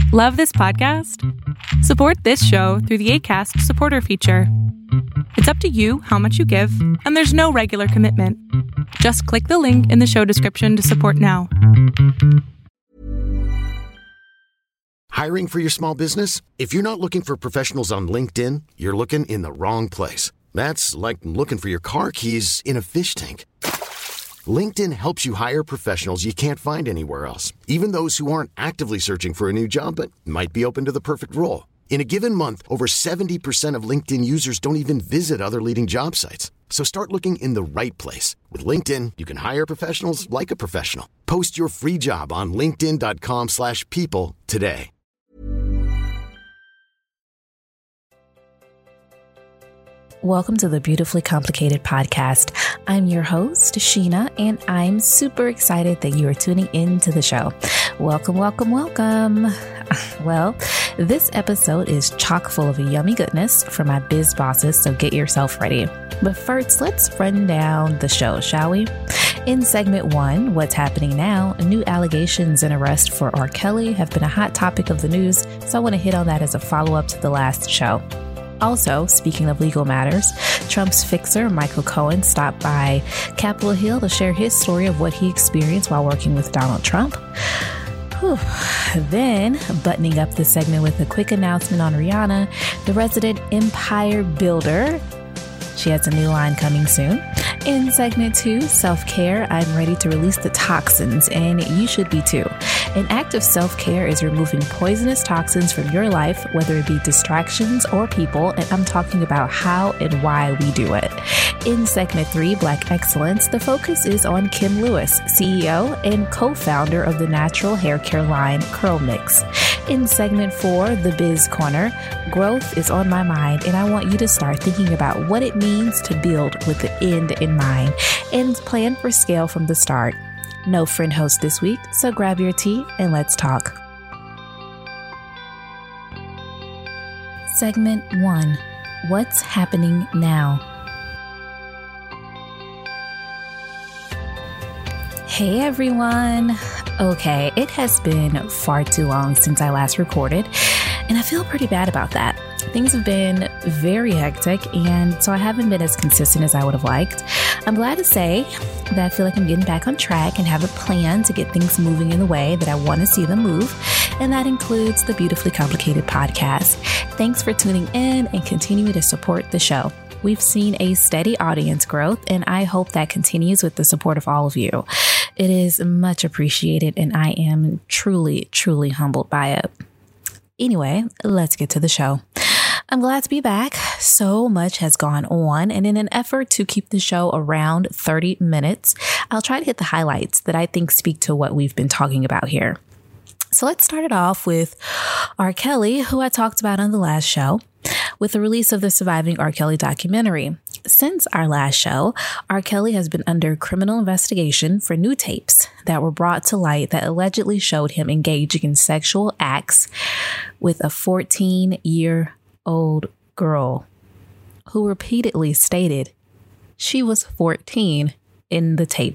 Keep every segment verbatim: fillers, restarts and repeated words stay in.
Love this podcast? Support this show through the Acast supporter feature. It's up to you how much you give, and there's no regular commitment. Just click the link in the show description to support now. Hiring for your small business? If you're not looking for professionals on LinkedIn, you're looking in the wrong place. That's like looking for your car keys in a fish tank. LinkedIn helps you hire professionals you can't find anywhere else, even those who aren't actively searching for a new job but might be open to the perfect role. In a given month, over seventy percent of LinkedIn users don't even visit other leading job sites. So start looking in the right place. With LinkedIn, you can hire professionals like a professional. Post your free job on linkedin.com slash people today. Welcome to the Beautifully Complicated podcast. I'm your host, Sheena, and I'm super excited that you are tuning in to the show. Welcome, welcome, welcome. Well, this episode is chock full of yummy goodness for my biz bosses, so get yourself ready. But first, let's run down the show, shall we? In segment one, What's Happening Now, new allegations and arrest for R. Kelly have been a hot topic of the news, so I want to hit on that as a follow-up to the last show. Also, speaking of legal matters, Trump's fixer, Michael Cohen, stopped by Capitol Hill to share his story of what he experienced while working with Donald Trump. Whew. Then, buttoning up the segment with a quick announcement on Rihanna, the resident empire builder. She has a new line coming soon. In segment two, self-care, I'm ready to release the toxins, and you should be too. An act of self-care is removing poisonous toxins from your life, whether it be distractions or people, and I'm talking about how and why we do it. In segment three, Black Excellence, the focus is on Kim Lewis, C E O and co-founder of the natural hair care line Curl Mix. In segment four, The Biz Corner, growth is on my mind, and I want you to start thinking about what it means to build with the end in mind and plan for scale from the start. No friend host this week, so grab your tea and let's talk. Segment one, What's Happening Now? Hey everyone. Okay, it has been far too long since I last recorded, and I feel pretty bad about that. Things have been very hectic, and so I haven't been as consistent as I would have liked. I'm glad to say that I feel like I'm getting back on track and have a plan to get things moving in the way that I want to see them move, and that includes the Beautifully Complicated podcast. Thanks for tuning in and continuing to support the show. We've seen a steady audience growth, and I hope that continues with the support of all of you. It is much appreciated, and I am truly, truly humbled by it. Anyway, let's get to the show. I'm glad to be back. So much has gone on, and in an effort to keep the show around thirty minutes, I'll try to hit the highlights that I think speak to what we've been talking about here. So let's start it off with R. Kelly, who I talked about on the last show, with the release of the Surviving R. Kelly documentary. Since our last show, R. Kelly has been under criminal investigation for new tapes that were brought to light that allegedly showed him engaging in sexual acts with a fourteen-year-old girl who repeatedly stated she was fourteen in the tape.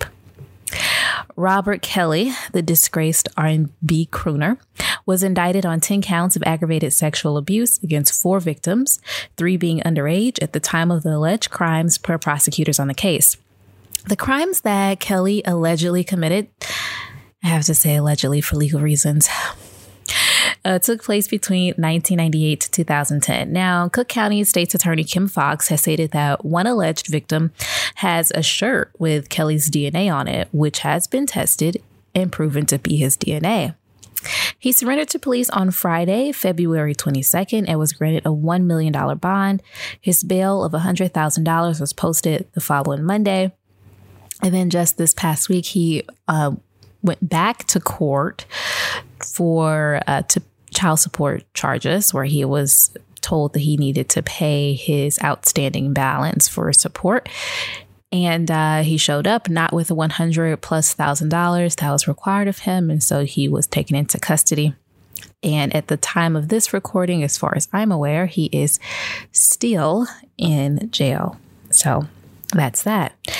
Robert Kelly, the disgraced R and B crooner, was indicted on ten counts of aggravated sexual abuse against four victims, three being underage at the time of the alleged crimes per prosecutors on the case. The crimes that Kelly allegedly committed, I have to say allegedly for legal reasons, Uh, took place between nineteen ninety-eight to two thousand ten. Now, Cook County State's Attorney Kim Foxx has stated that one alleged victim has a shirt with Kelly's D N A on it, which has been tested and proven to be his D N A. He surrendered to police on Friday, February twenty-second, and was granted a one million dollars bond. His bail of one hundred thousand dollars was posted the following Monday. And then just this past week, he uh, went back to court for uh, to child support charges, where he was told that he needed to pay his outstanding balance for support. And uh, he showed up not with the one hundred plus thousand dollars that was required of him. And so he was taken into custody. And at the time of this recording, as far as I'm aware, he is still in jail. So that's that.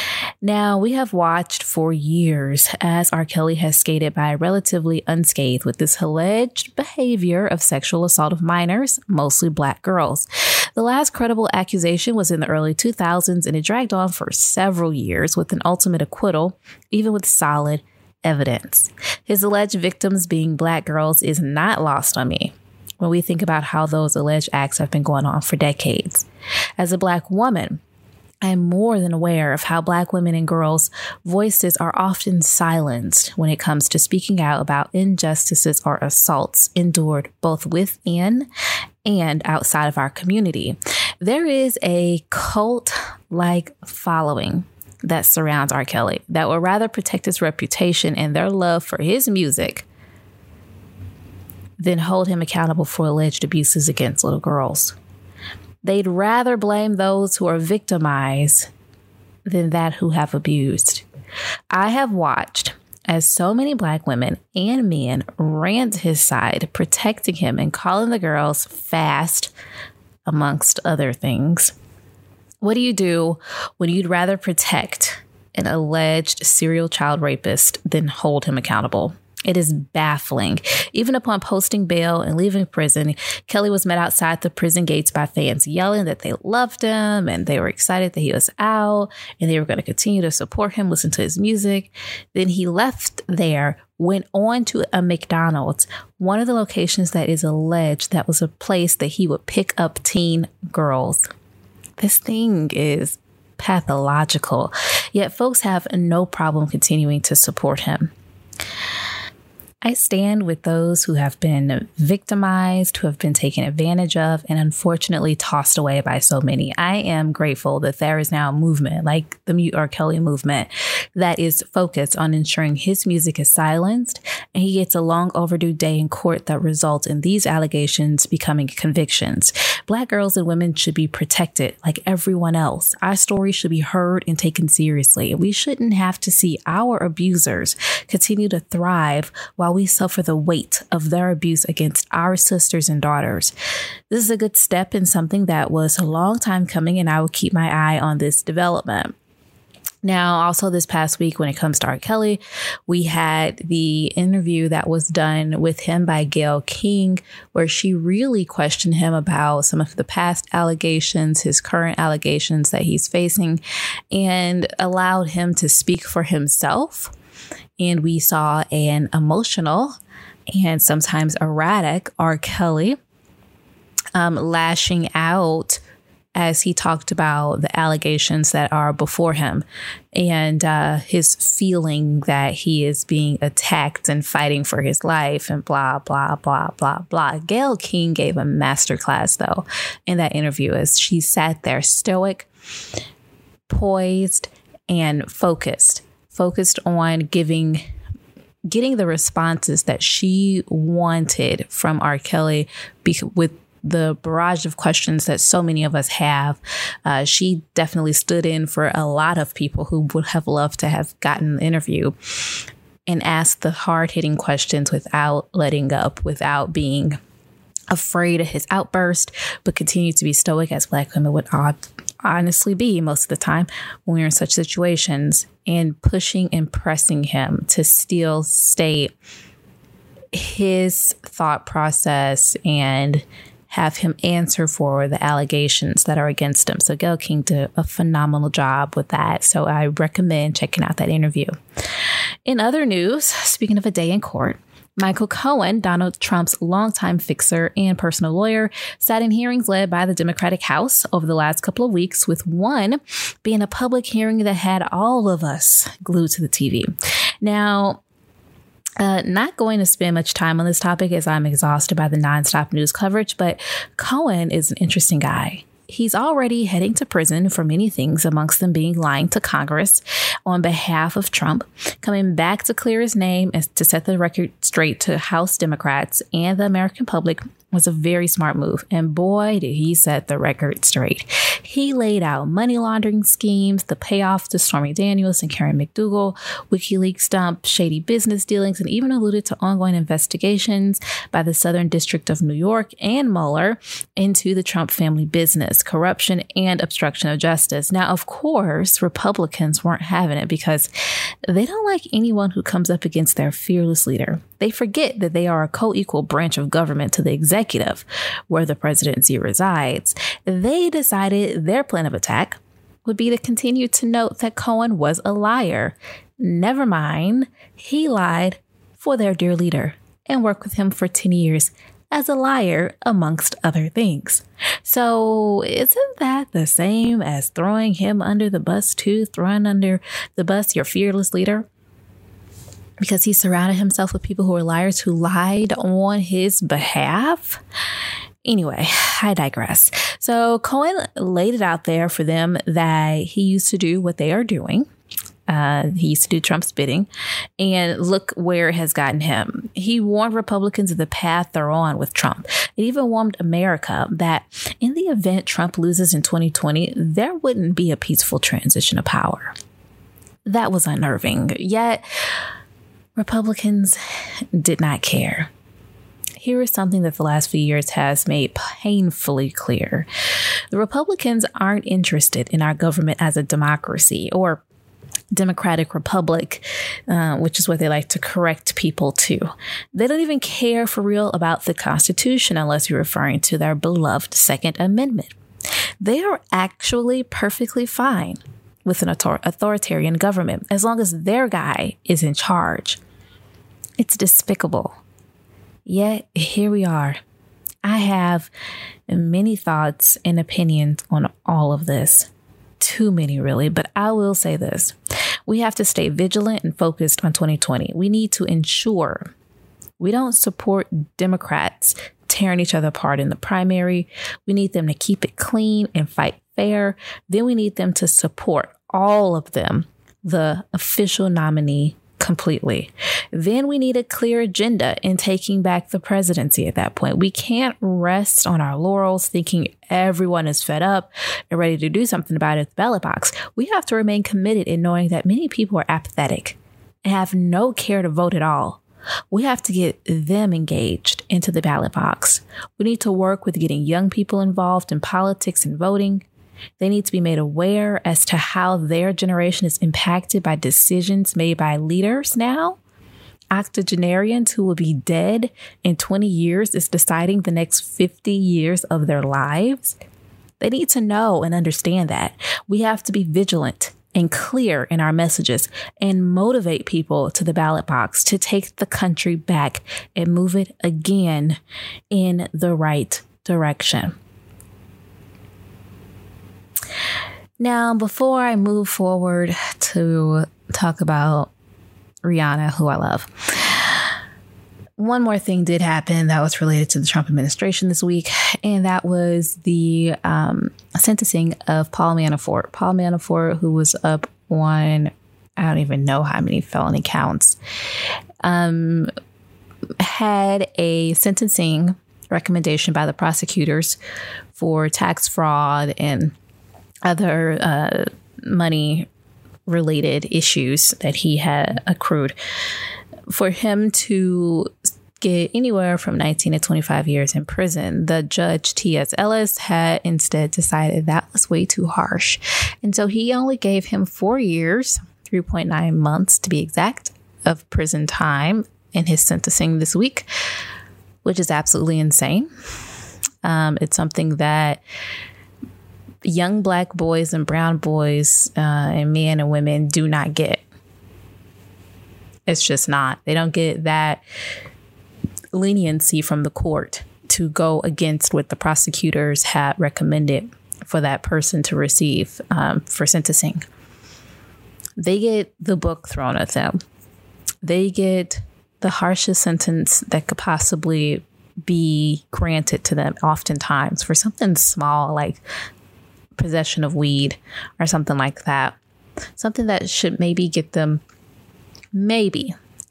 Now, we have watched for years as R. Kelly has skated by relatively unscathed with this alleged behavior of sexual assault of minors, mostly Black girls. The last credible accusation was in the early two thousands, and it dragged on for several years with an ultimate acquittal, even with solid evidence. His alleged victims being Black girls is not lost on me when we think about how those alleged acts have been going on for decades. As a Black woman, I am more than aware of how Black women and girls' voices are often silenced when it comes to speaking out about injustices or assaults endured both within and outside of our community. There is a cult-like following that surrounds R. Kelly that would rather protect his reputation and their love for his music than hold him accountable for alleged abuses against little girls. They'd rather blame those who are victimized than that who have abused. I have watched as so many Black women and men ran to his side, protecting him and calling the girls fast, amongst other things. What do you do when you'd rather protect an alleged serial child rapist than hold him accountable? It is baffling. Even upon posting bail and leaving prison, Kelly was met outside the prison gates by fans yelling that they loved him and they were excited that he was out and they were going to continue to support him, listen to his music. Then he left there, went on to a McDonald's, one of the locations that is alleged that was a place that he would pick up teen girls. This thing is pathological, yet folks have no problem continuing to support him. I stand with those who have been victimized, who have been taken advantage of, and unfortunately tossed away by so many. I am grateful that there is now a movement like the Mute R. Kelly movement that is focused on ensuring his music is silenced and he gets a long overdue day in court that results in these allegations becoming convictions. Black girls and women should be protected like everyone else. Our story should be heard and taken seriously. We shouldn't have to see our abusers continue to thrive while we suffer the weight of their abuse against our sisters and daughters. This is a good step and something that was a long time coming, and I will keep my eye on this development. Now, also this past week, when it comes to R. Kelly, we had the interview that was done with him by Gayle King, where she really questioned him about some of the past allegations, his current allegations that he's facing, and allowed him to speak for himself. And we saw an emotional and sometimes erratic R. Kelly um, lashing out as he talked about the allegations that are before him and uh, his feeling that he is being attacked and fighting for his life and blah, blah, blah, blah, blah. Gayle King gave a masterclass, though, in that interview as she sat there stoic, poised, and focused. focused on giving, getting the responses that she wanted from R. Kelly be, with the barrage of questions that so many of us have. Uh, she definitely stood in for a lot of people who would have loved to have gotten the interview and asked the hard-hitting questions without letting up, without being afraid of his outburst, but continue to be stoic as Black women would honestly be most of the time when we're in such situations, and pushing and pressing him to still state his thought process and have him answer for the allegations that are against him. So Gayle King did a phenomenal job with that. So I recommend checking out that interview. In other news, speaking of a day in court, Michael Cohen, Donald Trump's longtime fixer and personal lawyer, sat in hearings led by the Democratic House over the last couple of weeks, with one being a public hearing that had all of us glued to the T V. Now, Uh, not going to spend much time on this topic as I'm exhausted by the nonstop news coverage, but Cohen is an interesting guy. He's already heading to prison for many things, amongst them being lying to Congress on behalf of Trump, coming back to clear his name as to set the record straight to House Democrats and the American public was a very smart move. And boy, did he set the record straight. He laid out money laundering schemes, the payoff to Stormy Daniels and Karen McDougal, WikiLeaks dump, shady business dealings, and even alluded to ongoing investigations by the Southern District of New York and Mueller into the Trump family business, corruption, and obstruction of justice. Now, of course, Republicans weren't having it because they don't like anyone who comes up against their fearless leader. They forget that they are a co-equal branch of government to the executive, where the presidency resides. They decided their plan of attack would be to continue to note that Cohen was a liar. Never mind, he lied for their dear leader and worked with him for ten years as a liar, amongst other things. So isn't that the same as throwing him under the bus too? Throwing under the bus your fearless leader? Because he surrounded himself with people who were liars who lied on his behalf. Anyway, I digress. So Cohen laid it out there for them that he used to do what they are doing. Uh, he used to do Trump's bidding, and look where it has gotten him. He warned Republicans of the path they're on with Trump. It even warned America that in the event Trump loses in twenty twenty, there wouldn't be a peaceful transition of power. That was unnerving. Yet Republicans did not care. Here is something that the last few years has made painfully clear. The Republicans aren't interested in our government as a democracy or democratic republic, uh, which is what they like to correct people to. They don't even care for real about the Constitution unless you're referring to their beloved Second Amendment. They are actually perfectly fine with an author- authoritarian government as long as their guy is in charge. It's despicable. Yet here we are. I have many thoughts and opinions on all of this. Too many, really, but I will say this. We have to stay vigilant and focused on twenty twenty. We need to ensure we don't support Democrats tearing each other apart in the primary. We need them to keep it clean and fight fair. Then we need them to support all of them, the official nominee, completely. Then we need a clear agenda in taking back the presidency at that point. We can't rest on our laurels thinking everyone is fed up and ready to do something about it at the ballot box. We have to remain committed in knowing that many people are apathetic and have no care to vote at all. We have to get them engaged into the ballot box. We need to work with getting young people involved in politics and voting. They need to be made aware as to how their generation is impacted by decisions made by leaders now. Octogenarians who will be dead in twenty years is deciding the next fifty years of their lives. They need to know and understand that. We have to be vigilant and clear in our messages and motivate people to the ballot box to take the country back and move it again in the right direction. Now, before I move forward to talk about Rihanna, who I love, one more thing did happen that was related to the Trump administration this week, and that was the um, sentencing of Paul Manafort. Paul Manafort, who was up on, I don't even know how many felony counts, um, had a sentencing recommendation by the prosecutors for tax fraud and other uh, money related issues that he had accrued. For him to get anywhere from nineteen to twenty-five years in prison, the judge, T S Ellis, had instead decided that was way too harsh. And so he only gave him four years, three point nine months to be exact, of prison time in his sentencing this week, which is absolutely insane. Um, it's something that young black boys and brown boys uh, and men and women do not get. It's just not. They don't get that leniency from the court to go against what the prosecutors had recommended for that person to receive um, for sentencing. They get the book thrown at them. They get the harshest sentence that could possibly be granted to them, oftentimes for something small like possession of weed or something like that. Something that should maybe get them maybe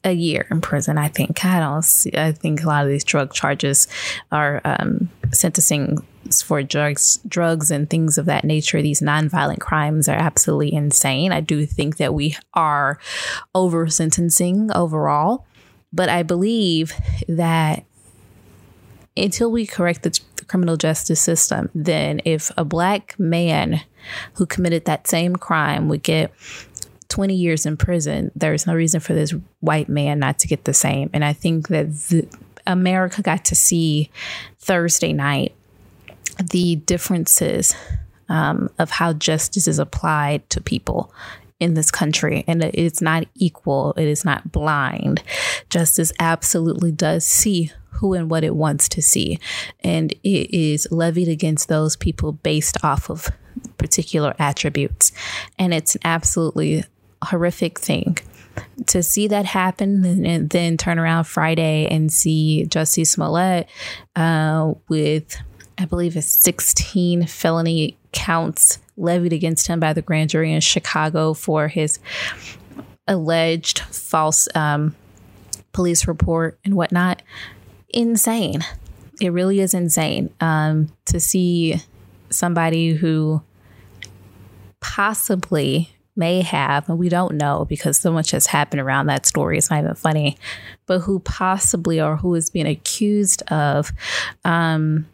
a year in prison. I think I don't see, I think a lot of these drug charges are um, sentencing for drugs, drugs and things of that nature. These nonviolent crimes are absolutely insane. I do think that we are over sentencing overall, but I believe that until we correct the, the criminal justice system, then if a black man who committed that same crime would get twenty years in prison, there's no reason for this white man not to get the same. And I think that the, America got to see Thursday night the differences um, of how justice is applied to people in this country. And it's not equal. It is not blind. Justice absolutely does see who and what it wants to see. And it is levied against those people based off of particular attributes. And it's an absolutely horrific thing to see that happen, and, and then turn around Friday and see Jussie Smollett uh, with, I believe it's sixteen felony counts levied against him by the grand jury in Chicago for his alleged false um, police report and whatnot. Insane. It really is insane um, to see somebody who possibly may have, and we don't know because so much has happened around that story. It's not even funny, but who possibly or who is being accused of um,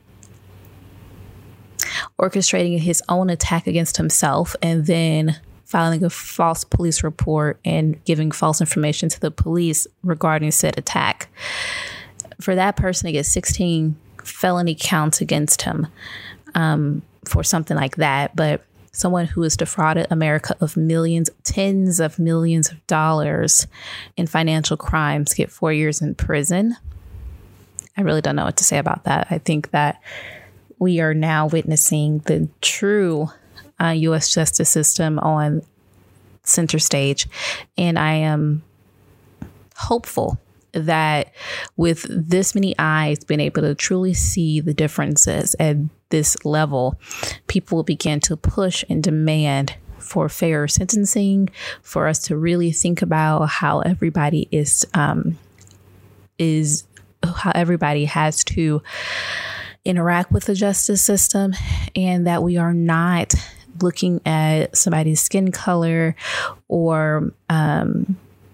orchestrating his own attack against himself and then filing a false police report and giving false information to the police regarding said attack. For that person to get sixteen felony counts against him um, for something like that, but someone who has defrauded America of millions, tens of millions of dollars in financial crimes get four years in prison. I really don't know what to say about that. I think that we are now witnessing the true uh, U S justice system on center stage. And I am hopeful that with this many eyes being able to truly see the differences at this level, people will begin to push and demand for fair sentencing, for us to really think about how everybody is, um, is how everybody has to interact with the justice system, and that we are not looking at somebody's skin color or um,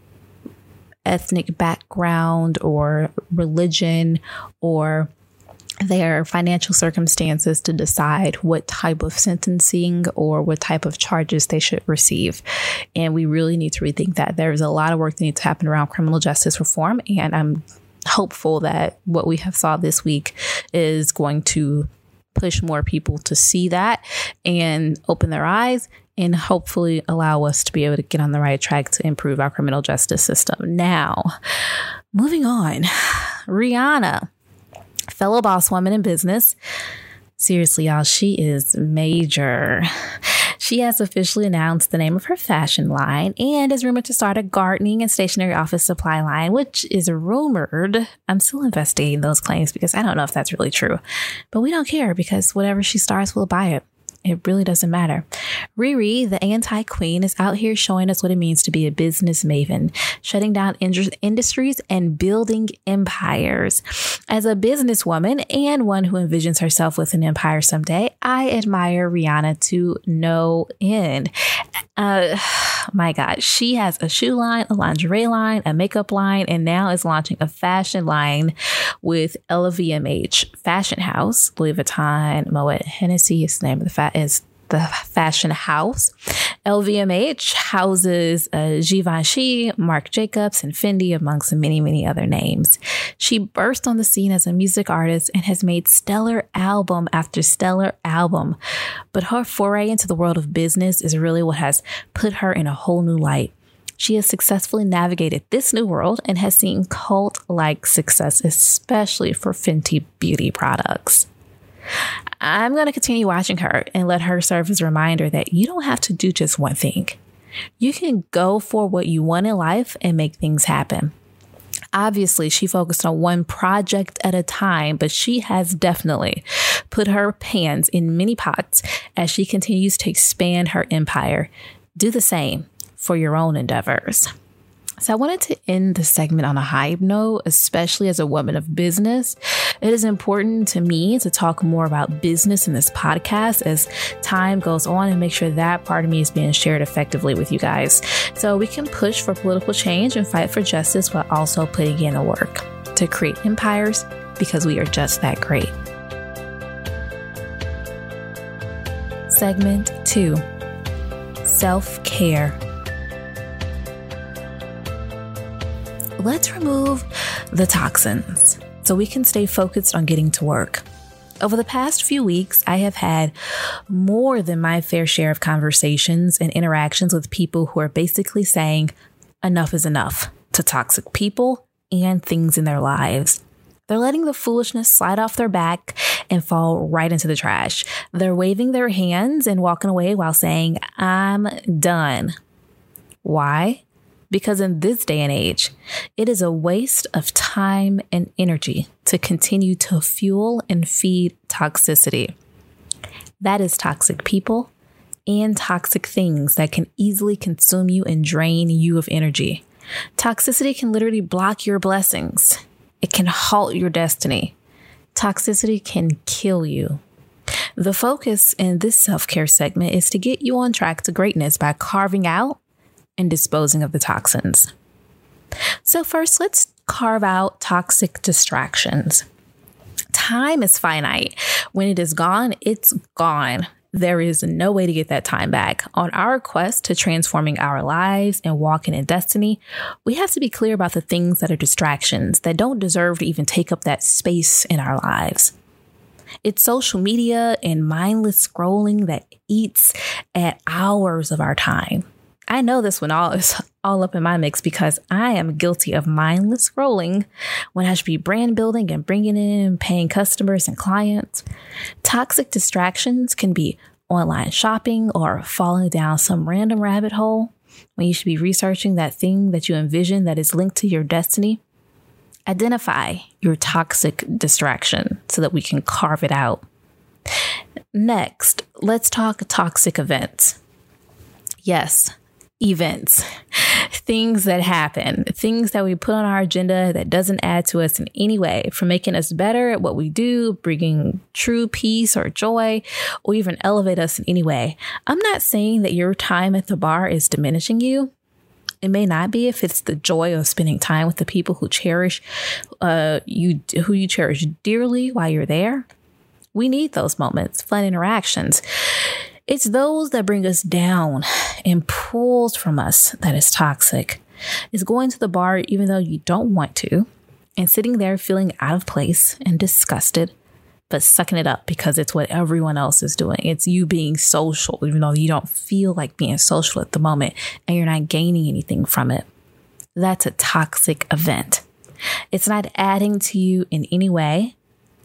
ethnic background or religion or their financial circumstances to decide what type of sentencing or what type of charges they should receive. And we really need to rethink that. There's a lot of work that needs to happen around criminal justice reform. And I'm hopeful that what we have saw this week is going to push more people to see that and open their eyes and hopefully allow us to be able to get on the right track to improve our criminal justice system. Now, moving on, Rihanna, fellow boss woman in business. Seriously, y'all, she is major. She has officially announced the name of her fashion line and is rumored to start a gardening and stationery office supply line, which is rumored. I'm still investigating those claims because I don't know if that's really true, but we don't care because whatever she starts, we'll buy it. It really doesn't matter. Riri, the anti-queen, is out here showing us what it means to be a business maven, shutting down in- industries and building empires. As a businesswoman and one who envisions herself with an empire someday, I admire Rihanna to no end. Uh, my God, she has a shoe line, a lingerie line, a makeup line, and now is launching a fashion line with L V M H Fashion House. Louis Vuitton, Moet Hennessy is the name of the fa- is the fashion house. L V M H houses uh, Givenchy, Marc Jacobs, and Fendi, amongst many, many other names. She burst on the scene as a music artist and has made stellar album after stellar album. But her foray into the world of business is really what has put her in a whole new light. She has successfully navigated this new world and has seen cult-like success, especially for Fenty beauty products. I'm going to continue watching her and let her serve as a reminder that you don't have to do just one thing. You can go for what you want in life and make things happen. Obviously, she focused on one project at a time, but she has definitely put her hands in many pots as she continues to expand her empire. Do the same for your own endeavors. So I wanted to end the segment on a high note, especially as a woman of business. It is important to me to talk more about business in this podcast as time goes on and make sure that part of me is being shared effectively with you guys. So we can push for political change and fight for justice while also putting in the work to create empires because we are just that great. Segment two, self-care. Let's remove the toxins so we can stay focused on getting to work. Over the past few weeks, I have had more than my fair share of conversations and interactions with people who are basically saying enough is enough to toxic people and things in their lives. They're letting the foolishness slide off their back and fall right into the trash. They're waving their hands and walking away while saying, I'm done. Why? Because in this day and age, it is a waste of time and energy to continue to fuel and feed toxicity. That is toxic people and toxic things that can easily consume you and drain you of energy. Toxicity can literally block your blessings. It can halt your destiny. Toxicity can kill you. The focus in this self-care segment is to get you on track to greatness by carving out and disposing of the toxins. So first, let's carve out toxic distractions. Time is finite. When it is gone, it's gone. There is no way to get that time back. On our quest to transforming our lives and walking in destiny, we have to be clear about the things that are distractions that don't deserve to even take up that space in our lives. It's social media and mindless scrolling that eats at hours of our time. I know this one all is all up in my mix because I am guilty of mindless scrolling when I should be brand building and bringing in paying customers and clients. Toxic distractions can be online shopping or falling down some random rabbit hole when you should be researching that thing that you envision that is linked to your destiny. Identify your toxic distraction so that we can carve it out. Next, let's talk toxic events. Yes. Events, things that happen, things that we put on our agenda that doesn't add to us in any way, from making us better at what we do, bringing true peace or joy, or even elevate us in any way. I'm not saying that your time at the bar is diminishing you. It may not be if it's the joy of spending time with the people who cherish uh, you, who you cherish dearly while you're there. We need those moments, fun interactions. It's those that bring us down and pulls from us that is toxic. It's going to the bar even though you don't want to and sitting there feeling out of place and disgusted, but sucking it up because it's what everyone else is doing. It's you being social, even though you don't feel like being social at the moment and you're not gaining anything from it. That's a toxic event. It's not adding to you in any way.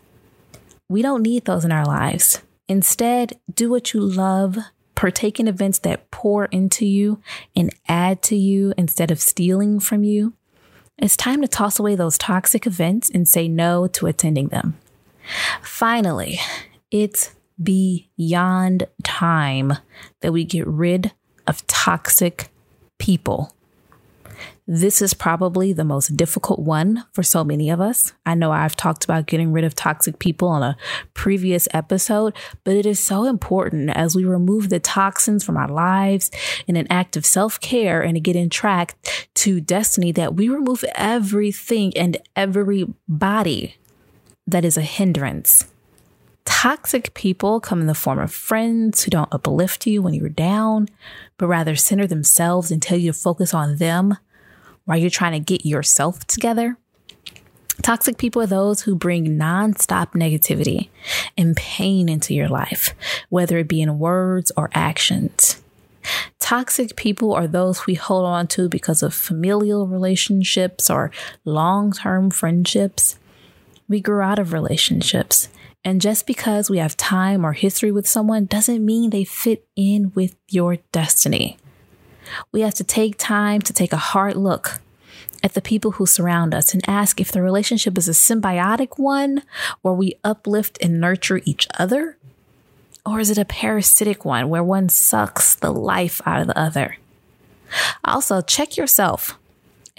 We don't need those in our lives. Instead, do what you love, partake in events that pour into you and add to you instead of stealing from you. It's time to toss away those toxic events and say no to attending them. Finally, it's beyond time that we get rid of toxic people. This is probably the most difficult one for so many of us. I know I've talked about getting rid of toxic people on a previous episode, but it is so important as we remove the toxins from our lives in an act of self-care and to get in track to destiny that we remove everything and everybody that is a hindrance. Toxic people come in the form of friends who don't uplift you when you're down, but rather center themselves and tell you to focus on them while you're trying to get yourself together. Toxic people are those who bring nonstop negativity and pain into your life, whether it be in words or actions. Toxic people are those we hold on to because of familial relationships or long-term friendships. We grew out of relationships, and just because we have time or history with someone doesn't mean they fit in with your destiny. We have to take time to take a hard look at the people who surround us and ask if the relationship is a symbiotic one where we uplift and nurture each other, or is it a parasitic one where one sucks the life out of the other? Also, check yourself.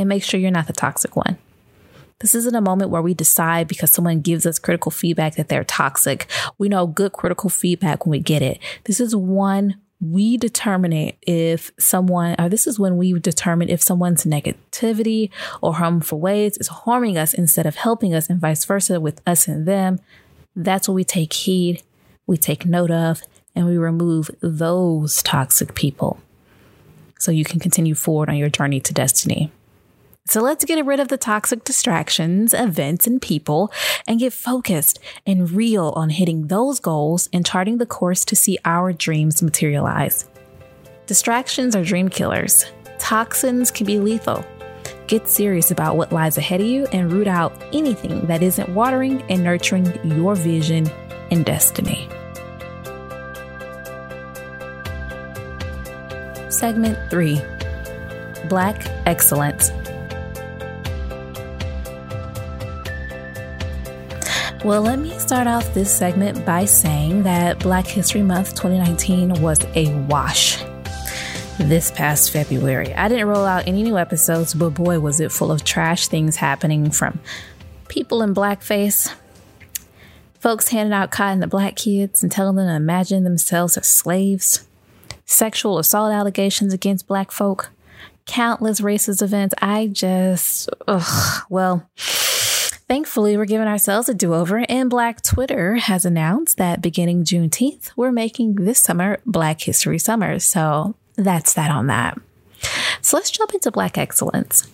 and make sure you're not the toxic one. This isn't a moment where we decide because someone gives us critical feedback that they're toxic. We know good critical feedback when we get it. This is one we determine it if someone, or this is when we determine if someone's negativity or harmful ways is harming us instead of helping us, and vice versa with us and them. That's what we take heed, we take note of, and we remove those toxic people so you can continue forward on your journey to destiny. So let's get rid of the toxic distractions, events, and people, and get focused and real on hitting those goals and charting the course to see our dreams materialize. Distractions are dream killers. Toxins can be lethal. Get serious about what lies ahead of you and root out anything that isn't watering and nurturing your vision and destiny. Segment three, Black Excellence. Well, let me start off this segment by saying that Black History Month twenty nineteen was a wash this past February. I didn't roll out any new episodes, but boy, was it full of trash things happening, from people in blackface, folks handing out cotton to black kids and telling them to imagine themselves as slaves, sexual assault allegations against black folk, countless racist events. I just, ugh, well... Thankfully, we're giving ourselves a do-over, and Black Twitter has announced that beginning Juneteenth, we're making this summer Black History Summer. So that's that on that. So let's jump into Black Excellence.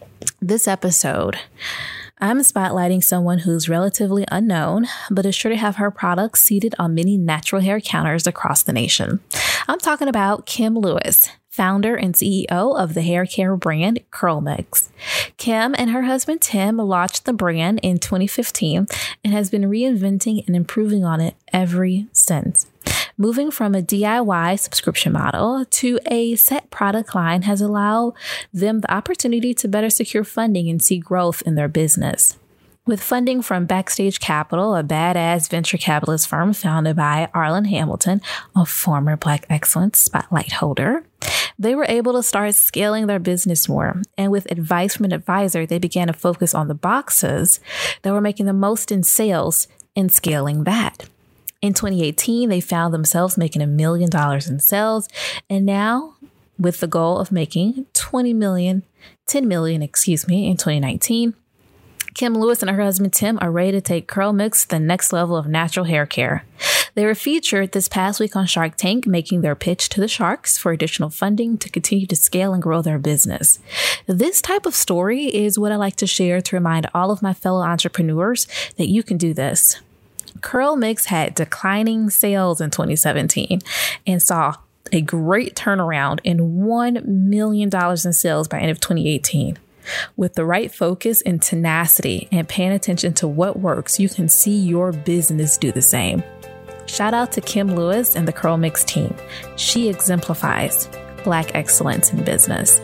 This episode, I'm spotlighting someone who's relatively unknown, but is sure to have her products seated on many natural hair counters across the nation. I'm talking about Kim Lewis, founder and C E O of the hair care brand CurlMix. Kim and her husband Tim launched the brand in twenty fifteen and has been reinventing and improving on it ever since. Moving from a D I Y subscription model to a set product line has allowed them the opportunity to better secure funding and see growth in their business. With funding from Backstage Capital, a badass venture capitalist firm founded by Arlen Hamilton, a former Black Excellence Spotlight holder, they were able to start scaling their business more. And with advice from an advisor, they began to focus on the boxes that were making the most in sales and scaling that. In twenty eighteen, they found themselves making a million dollars in sales. And now, with the goal of making twenty million, ten million, excuse me, in twenty nineteen, Kim Lewis and her husband Tim are ready to take CurlMix to the next level of natural hair care. They were featured this past week on Shark Tank, making their pitch to the sharks for additional funding to continue to scale and grow their business. This type of story is what I like to share to remind all of my fellow entrepreneurs that you can do this. CurlMix had declining sales in twenty seventeen and saw a great turnaround in one million dollars in sales by end of twenty eighteen. With the right focus and tenacity and paying attention to what works, you can see your business do the same. Shout out to Kim Lewis and the CurlMix team. She exemplifies Black excellence in business.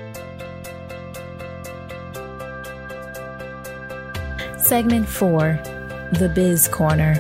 Segment four, The Biz Corner.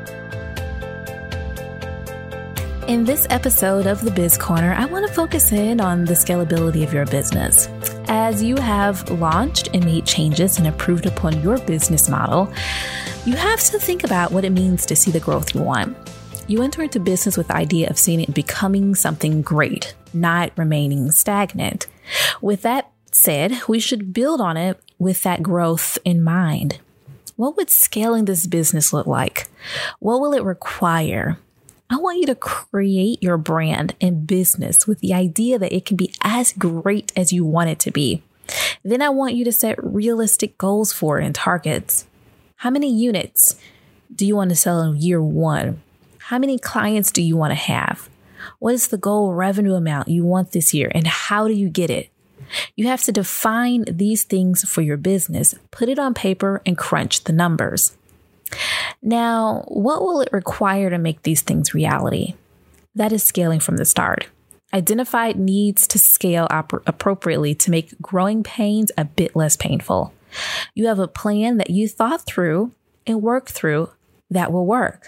In this episode of The Biz Corner, I want to focus in on the scalability of your business. As you have launched and made changes and improved upon your business model, you have to think about what it means to see the growth you want. You enter into business with the idea of seeing it becoming something great, not remaining stagnant. With that said, we should build on it with that growth in mind. What would scaling this business look like? What will it require? I want you to create your brand and business with the idea that it can be as great as you want it to be. Then I want you to set realistic goals for it and targets. How many units do you want to sell in year one? How many clients do you want to have? What is the goal revenue amount you want this year, and how do you get it? You have to define these things for your business, put it on paper, and crunch the numbers. Now, what will it require to make these things reality? That is scaling from the start. Identify needs to scale op- appropriately to make growing pains a bit less painful. You have a plan that you thought through and worked through that will work.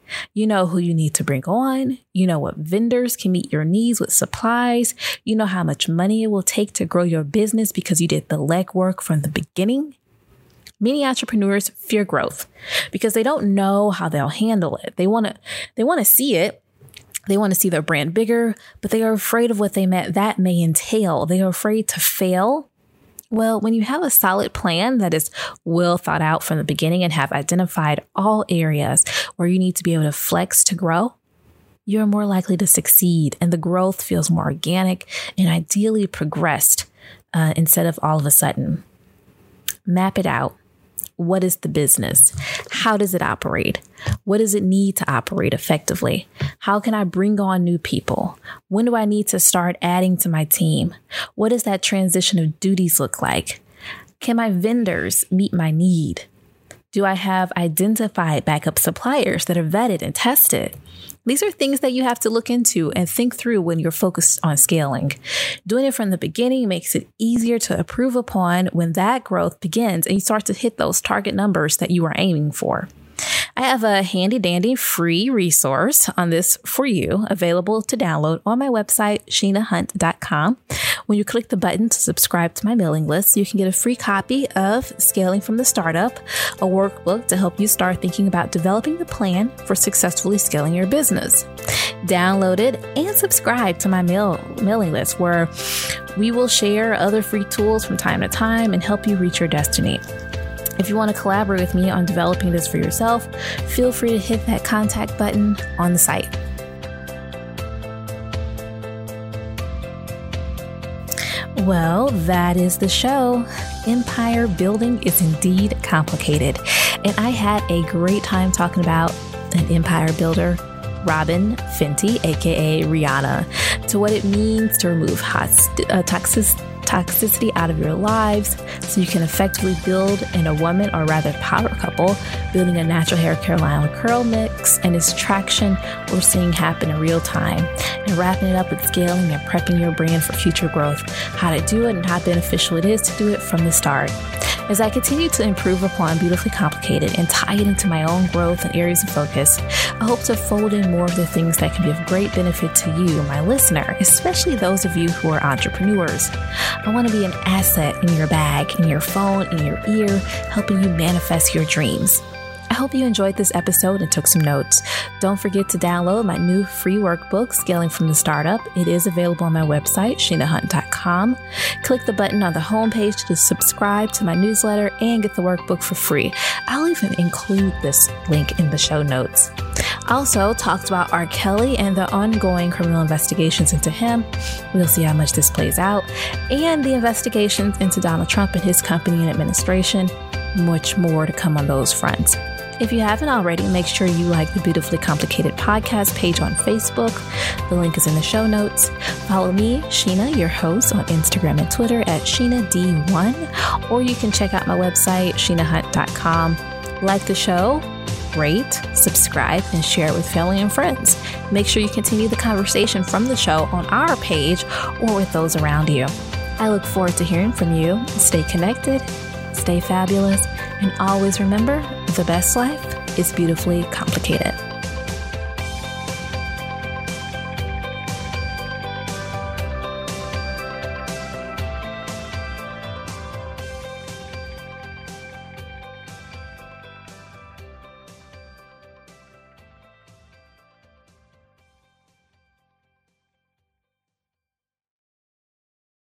You know who you need to bring on. You know what vendors can meet your needs with supplies. You know how much money it will take to grow your business because you did the legwork from the beginning. Many entrepreneurs fear growth because they don't know how they'll handle it. They want to, they want to see it. They want to see their brand bigger, but they are afraid of what they met that may entail. They are afraid to fail. Well, when you have a solid plan that is well thought out from the beginning and have identified all areas where you need to be able to flex to grow, you're more likely to succeed, and the growth feels more organic and ideally progressed uh, instead of all of a sudden. Map it out. What is the business? How does it operate? What does it need to operate effectively? How can I bring on new people? When do I need to start adding to my team? What does that transition of duties look like? Can my vendors meet my need? Do I have identified backup suppliers that are vetted and tested? These are things that you have to look into and think through when you're focused on scaling. Doing it from the beginning makes it easier to improve upon when that growth begins and you start to hit those target numbers that you are aiming for. I have a handy dandy free resource on this for you available to download on my website, sheena hunt dot com. When you click the button to subscribe to my mailing list, you can get a free copy of Scaling from the Startup, a workbook to help you start thinking about developing the plan for successfully scaling your business. Download it and subscribe to my mail mailing list where we will share other free tools from time to time and help you reach your destiny. If you want to collaborate with me on developing this for yourself, feel free to hit that contact button on the site. Well, that is the show. Empire building is indeed complicated. And I had a great time talking about an empire builder, Robyn Fenty, aka Rihanna, to what it means to remove host- uh, toxic- toxicity out of your lives so you can effectively build in a woman, or rather power couple, building a natural hair Carolina curl mix and its traction we're seeing happen in real time, and wrapping it up with scaling and prepping your brand for future growth, how to do it and how beneficial it is to do it from the start. As I continue to improve upon Beautifully Complicated and tie it into my own growth and areas of focus, I hope to fold in more of the things that can be of great benefit to you, my listener, especially those of you who are entrepreneurs. I want to be an asset in your bag, in your phone, in your ear, helping you manifest your dreams. I hope you enjoyed this episode and took some notes. Don't forget to download my new free workbook, Scaling from the Startup. It is available on my website, sheena hunt dot com. Click the button on the homepage to subscribe to my newsletter and get the workbook for free. I'll even include this link in the show notes. Also talked about R. Kelly and the ongoing criminal investigations into him. We'll see how much this plays out. And the investigations into Donald Trump and his company and administration. Much more to come on those fronts. If you haven't already, make sure you like the Beautifully Complicated podcast page on Facebook. The link is in the show notes. Follow me, Sheena, your host, on Instagram and Twitter at Sheena D one, or you can check out my website, sheena hunt dot com. Like the show, rate, subscribe, and share it with family and friends. Make sure you continue the conversation from the show on our page or with those around you. I look forward to hearing from you. Stay connected, stay fabulous, and always remember, the best life is beautifully complicated.